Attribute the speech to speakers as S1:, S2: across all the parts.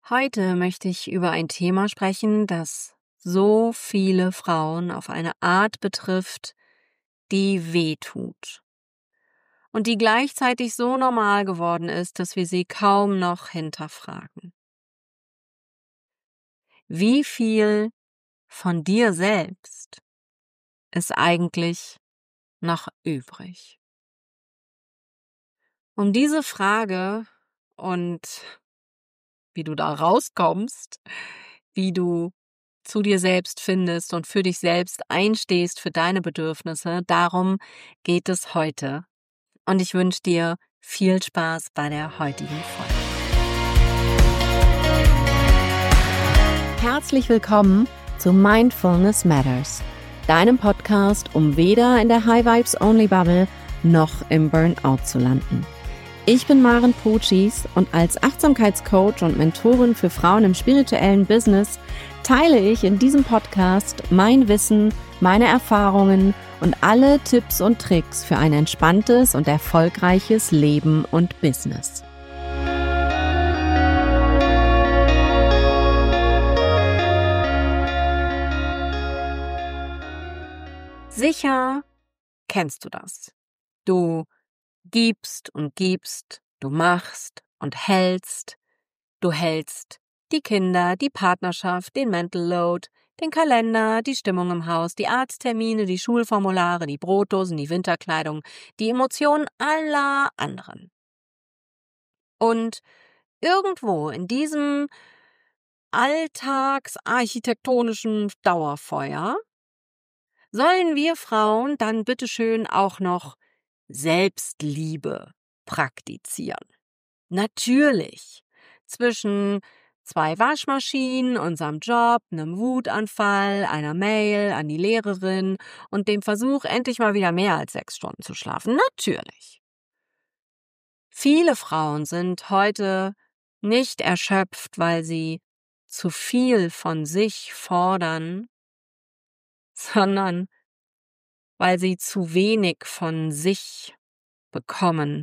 S1: Heute möchte ich über ein Thema sprechen, das so viele Frauen auf eine Art betrifft, die wehtut und die gleichzeitig so normal geworden ist, dass wir sie kaum noch hinterfragen. Wie viel von dir selbst ist eigentlich noch übrig? Um diese Frage und wie du da rauskommst, wie du zu dir selbst findest und für dich selbst einstehst, für deine Bedürfnisse. Darum geht es heute. Und ich wünsche dir viel Spaß bei der heutigen Folge. Herzlich willkommen zu Mindfulness Matters, deinem Podcast, um weder in der High Vibes Only Bubble noch im Burnout zu landen. Ich bin Maren Pucis und als Achtsamkeitscoach und Mentorin für Frauen im spirituellen Business teile ich in diesem Podcast mein Wissen, meine Erfahrungen und alle Tipps und Tricks für ein entspanntes und erfolgreiches Leben und Business. Sicher kennst du das. Du gibst und gibst, du machst und hältst. Du hältst die Kinder, die Partnerschaft, den Mental Load, den Kalender, die Stimmung im Haus, die Arzttermine, die Schulformulare, die Brotdosen, die Winterkleidung, die Emotionen aller anderen. Und irgendwo in diesem alltagsarchitektonischen Dauerfeuer sollen wir Frauen dann bitteschön auch noch Selbstliebe praktizieren. Natürlich. Zwischen 2 Waschmaschinen, unserem Job, einem Wutanfall, einer Mail an die Lehrerin und dem Versuch, endlich mal wieder mehr als 6 Stunden zu schlafen. Natürlich. Viele Frauen sind heute nicht erschöpft, weil sie zu viel von sich fordern, sondern weil sie zu wenig von sich bekommen.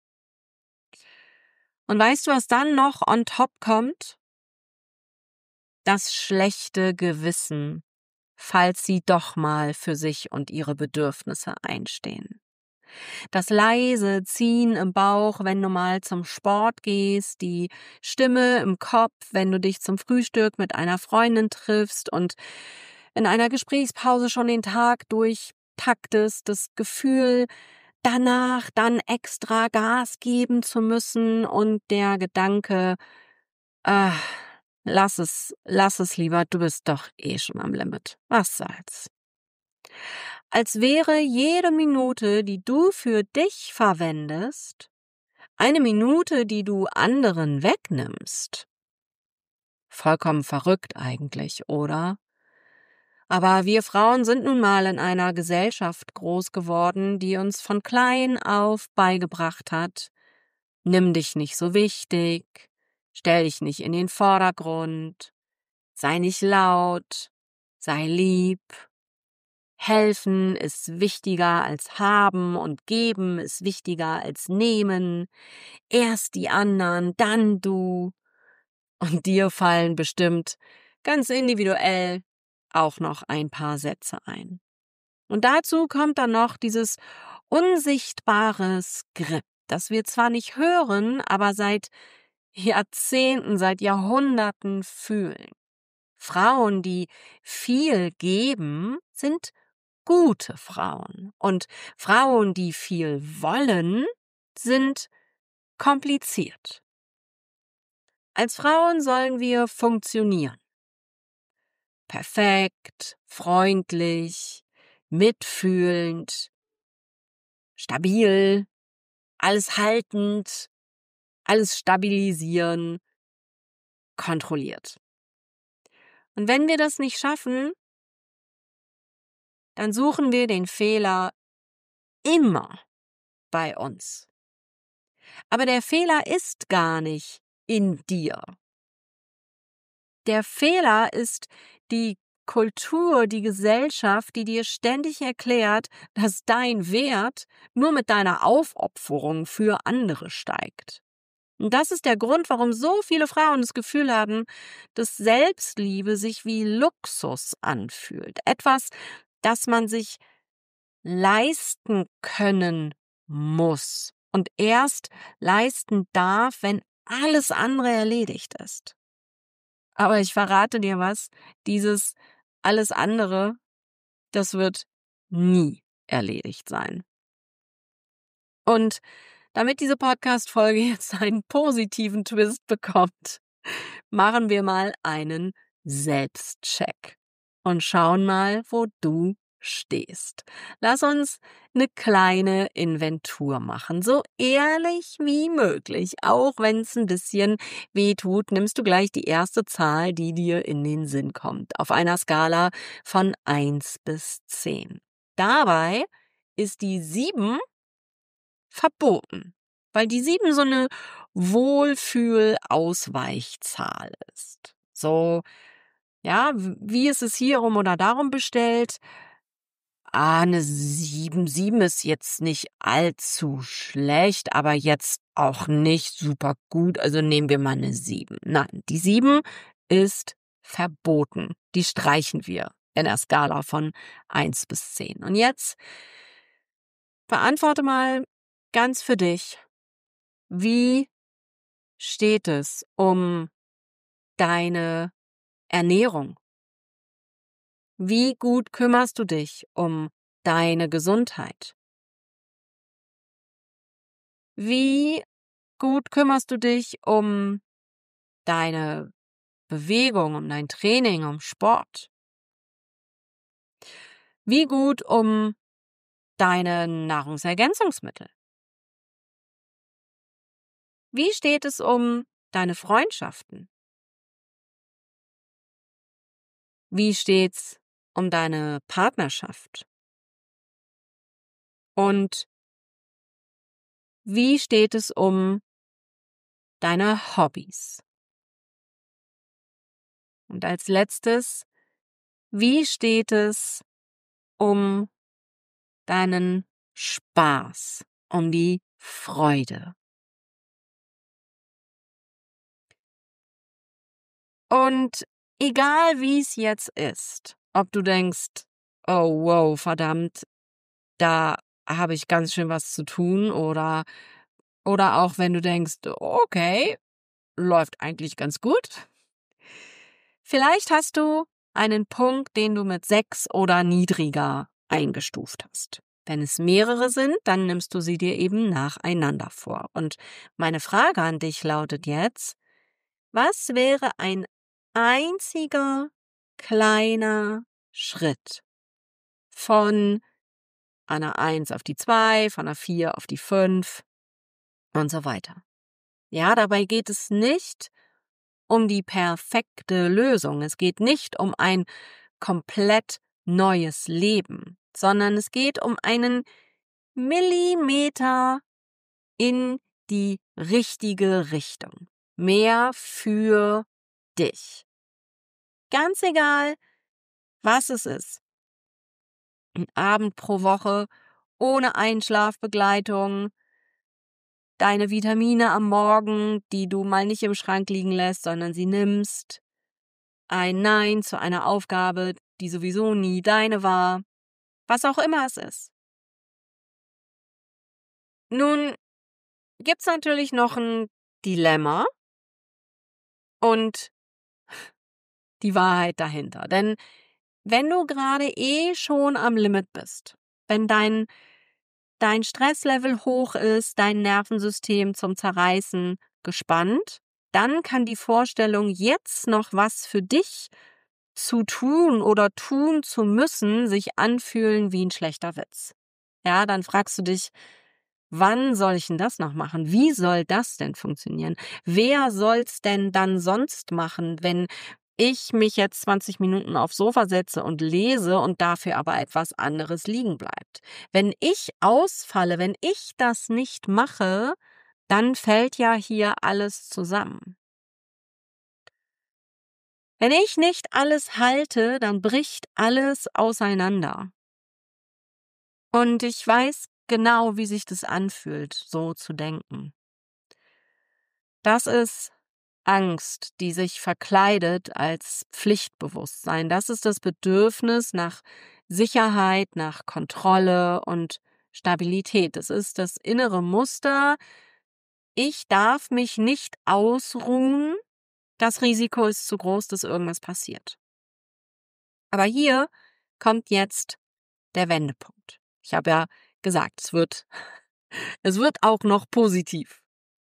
S1: Und weißt du, was dann noch on top kommt? Das schlechte Gewissen, falls sie doch mal für sich und ihre Bedürfnisse einstehen. Das leise Ziehen im Bauch, wenn du mal zum Sport gehst, die Stimme im Kopf, wenn du dich zum Frühstück mit einer Freundin triffst und in einer Gesprächspause schon den Tag durchtaktest, das Gefühl, danach dann extra Gas geben zu müssen und der Gedanke, lass es lieber, du bist doch eh schon am Limit. Was soll's? Als wäre jede Minute, die du für dich verwendest, eine Minute, die du anderen wegnimmst. Vollkommen verrückt eigentlich, oder? Aber wir Frauen sind nun mal in einer Gesellschaft groß geworden, die uns von klein auf beigebracht hat: Nimm dich nicht so wichtig, stell dich nicht in den Vordergrund, sei nicht laut, sei lieb. Helfen ist wichtiger als haben und geben ist wichtiger als nehmen. Erst die anderen, dann du. Und dir fallen bestimmt ganz individuell auch noch ein paar Sätze ein. Und dazu kommt dann noch dieses unsichtbare Skript, das wir zwar nicht hören, aber seit Jahrzehnten, seit Jahrhunderten fühlen. Frauen, die viel geben, sind gute Frauen. Und Frauen, die viel wollen, sind kompliziert. Als Frauen sollen wir funktionieren. Perfekt, freundlich, mitfühlend, stabil, alles haltend, alles stabilisieren, kontrolliert. Und wenn wir das nicht schaffen, dann suchen wir den Fehler immer bei uns. Aber der Fehler ist gar nicht in dir. Der Fehler ist die Kultur, die Gesellschaft, die dir ständig erklärt, dass dein Wert nur mit deiner Aufopferung für andere steigt. Und das ist der Grund, warum so viele Frauen das Gefühl haben, dass Selbstliebe sich wie Luxus anfühlt. Etwas, das man sich leisten können muss und erst leisten darf, wenn alles andere erledigt ist. Aber ich verrate dir was, dieses alles andere, das wird nie erledigt sein. Und damit diese Podcast-Folge jetzt einen positiven Twist bekommt, machen wir mal einen Selbstcheck und schauen mal, wo du stehst. Lass uns eine kleine Inventur machen, so ehrlich wie möglich. Auch wenn es ein bisschen weh tut, nimmst du gleich die erste Zahl, die dir in den Sinn kommt, auf einer Skala von 1 bis 10. Dabei ist die 7 verboten, weil die 7 so eine Wohlfühl-Ausweichzahl ist. So, ja, wie ist es hierum oder darum bestellt? Eine 7. 7 ist jetzt nicht allzu schlecht, aber jetzt auch nicht super gut. Also nehmen wir mal eine 7. Nein, die 7 ist verboten. Die streichen wir in der Skala von 1 bis 10. Und jetzt beantworte mal ganz für dich, wie steht es um deine Ernährung? Wie gut kümmerst du dich um deine Gesundheit? Wie gut kümmerst du dich um deine Bewegung, um dein Training, um Sport? Wie gut um deine Nahrungsergänzungsmittel? Wie steht es um deine Freundschaften? Wie steht's um deine Partnerschaft? Und wie steht es um deine Hobbys? Und als letztes, wie steht es um deinen Spaß, um die Freude? Und egal wie es jetzt ist, ob du denkst, oh wow, verdammt, da habe ich ganz schön was zu tun, oder auch wenn du denkst, okay, läuft eigentlich ganz gut. Vielleicht hast du einen Punkt, den du mit 6 oder niedriger eingestuft hast. Wenn es mehrere sind, dann nimmst du sie dir eben nacheinander vor. Und meine Frage an dich lautet jetzt: Was wäre ein einziger kleiner Schritt von einer 1 auf die 2, von einer 4 auf die 5 und so weiter? Ja, dabei geht es nicht um die perfekte Lösung. Es geht nicht um ein komplett neues Leben, sondern es geht um einen Millimeter in die richtige Richtung. Mehr für dich. Ganz egal, was es ist. Ein Abend pro Woche ohne Einschlafbegleitung, deine Vitamine am Morgen, die du mal nicht im Schrank liegen lässt, sondern sie nimmst, ein Nein zu einer Aufgabe, die sowieso nie deine war, was auch immer es ist. Nun gibt's natürlich noch ein Dilemma und die Wahrheit dahinter. Denn wenn du gerade schon am Limit bist, wenn dein Stresslevel hoch ist, dein Nervensystem zum Zerreißen gespannt, dann kann die Vorstellung, jetzt noch was für dich zu tun oder tun zu müssen, sich anfühlen wie ein schlechter Witz. Ja, dann fragst du dich, wann soll ich denn das noch machen? Wie soll das denn funktionieren? Wer soll's denn dann sonst machen, wenn ich mich jetzt 20 Minuten aufs Sofa setze und lese und dafür aber etwas anderes liegen bleibt? Wenn ich ausfalle, wenn ich das nicht mache, dann fällt ja hier alles zusammen. Wenn ich nicht alles halte, dann bricht alles auseinander. Und ich weiß genau, wie sich das anfühlt, so zu denken. Das ist Angst, die sich verkleidet als Pflichtbewusstsein. Das ist das Bedürfnis nach Sicherheit, nach Kontrolle und Stabilität. Das ist das innere Muster. Ich darf mich nicht ausruhen. Das Risiko ist zu groß, dass irgendwas passiert. Aber hier kommt jetzt der Wendepunkt. Ich habe ja gesagt, es wird auch noch positiv.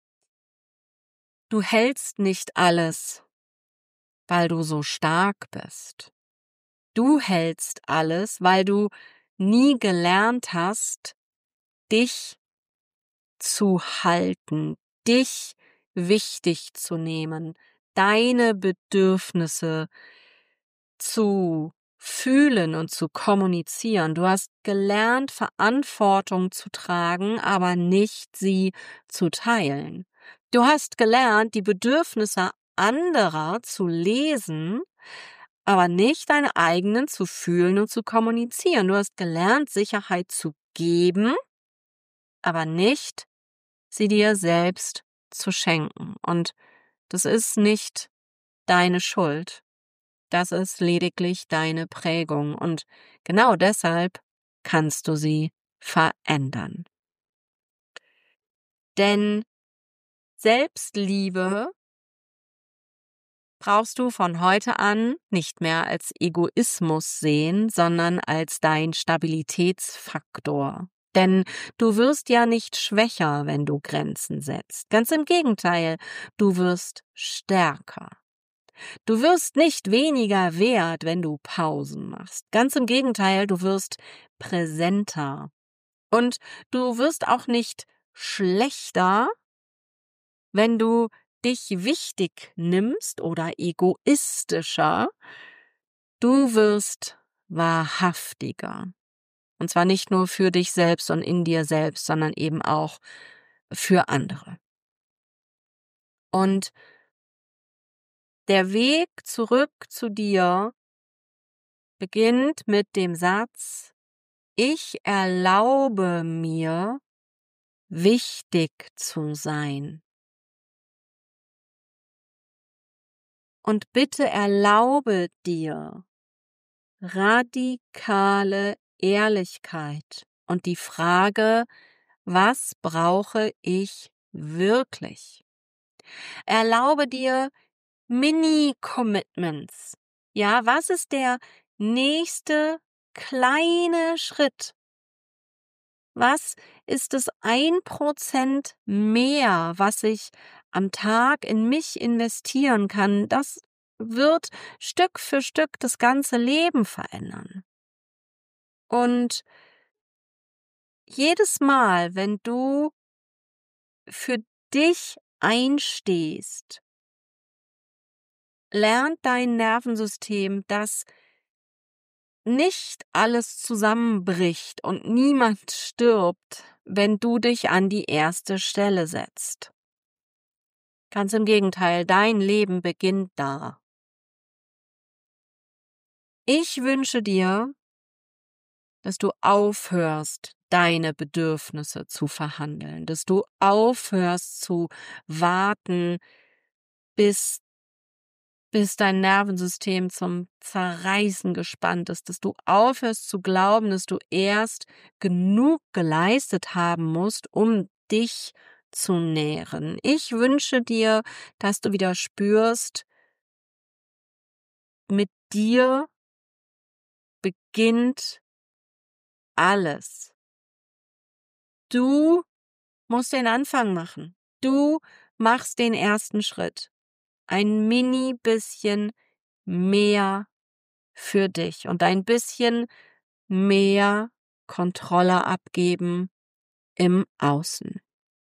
S1: Du hältst nicht alles, weil du so stark bist. Du hältst alles, weil du nie gelernt hast, dich zu halten, dich wichtig zu nehmen, deine Bedürfnisse zu fühlen und zu kommunizieren. Du hast gelernt, Verantwortung zu tragen, aber nicht sie zu teilen. Du hast gelernt, die Bedürfnisse anderer zu lesen, aber nicht deine eigenen zu fühlen und zu kommunizieren. Du hast gelernt, Sicherheit zu geben, aber nicht sie dir selbst zu schenken. Und das ist nicht deine Schuld. Das ist lediglich deine Prägung. Und genau deshalb kannst du sie verändern. Denn Selbstliebe brauchst du von heute an nicht mehr als Egoismus sehen, sondern als dein Stabilitätsfaktor. Denn du wirst ja nicht schwächer, wenn du Grenzen setzt. Ganz im Gegenteil, du wirst stärker. Du wirst nicht weniger wert, wenn du Pausen machst. Ganz im Gegenteil, du wirst präsenter. Und du wirst auch nicht schlechter, wenn du dich wichtig nimmst oder egoistischer. Du wirst wahrhaftiger. Und zwar nicht nur für dich selbst und in dir selbst, sondern eben auch für andere. Und der Weg zurück zu dir beginnt mit dem Satz: Ich erlaube mir, wichtig zu sein. Und bitte erlaube dir radikale Ehrlichkeit und die Frage: Was brauche ich wirklich? Erlaube dir Mini-Commitments. Ja, was ist der nächste kleine Schritt? Was ist das 1% mehr, was ich am Tag in mich investieren kann? Das wird Stück für Stück das ganze Leben verändern. Und jedes Mal, wenn du für dich einstehst, lernt dein Nervensystem, dass nicht alles zusammenbricht und niemand stirbt, wenn du dich an die erste Stelle setzt. Ganz im Gegenteil, dein Leben beginnt da. Ich wünsche dir, dass du aufhörst, deine Bedürfnisse zu verhandeln, dass du aufhörst zu warten, bis dein Nervensystem zum Zerreißen gespannt ist, dass du aufhörst zu glauben, dass du erst genug geleistet haben musst, um dich zu nähren. Ich wünsche dir, dass du wieder spürst, mit dir beginnt alles. Du musst den Anfang machen. Du machst den ersten Schritt. Ein mini bisschen mehr für dich und ein bisschen mehr Kontrolle abgeben im Außen.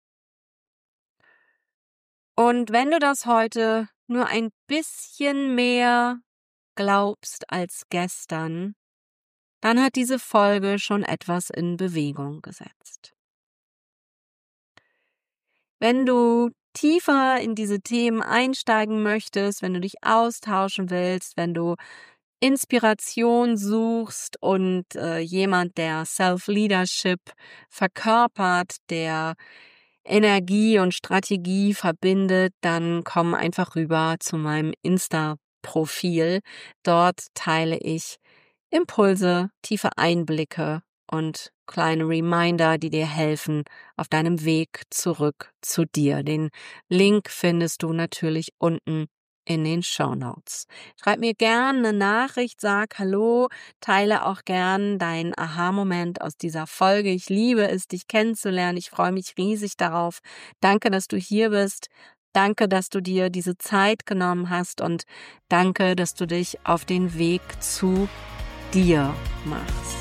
S1: Und wenn du das heute nur ein bisschen mehr glaubst als gestern, dann hat diese Folge schon etwas in Bewegung gesetzt. Wenn du tiefer in diese Themen einsteigen möchtest, wenn du dich austauschen willst, wenn du Inspiration suchst und jemand, der Self-Leadership verkörpert, der Energie und Strategie verbindet, dann komm einfach rüber zu meinem Insta-Profil. Dort teile ich Impulse, tiefe Einblicke und kleine Reminder, die dir helfen auf deinem Weg zurück zu dir. Den Link findest du natürlich unten in den Shownotes. Schreib mir gern eine Nachricht, sag Hallo, teile auch gern deinen Aha-Moment aus dieser Folge. Ich liebe es, dich kennenzulernen. Ich freue mich riesig darauf. Danke, dass du hier bist. Danke, dass du dir diese Zeit genommen hast und danke, dass du dich auf den Weg zu dir machst.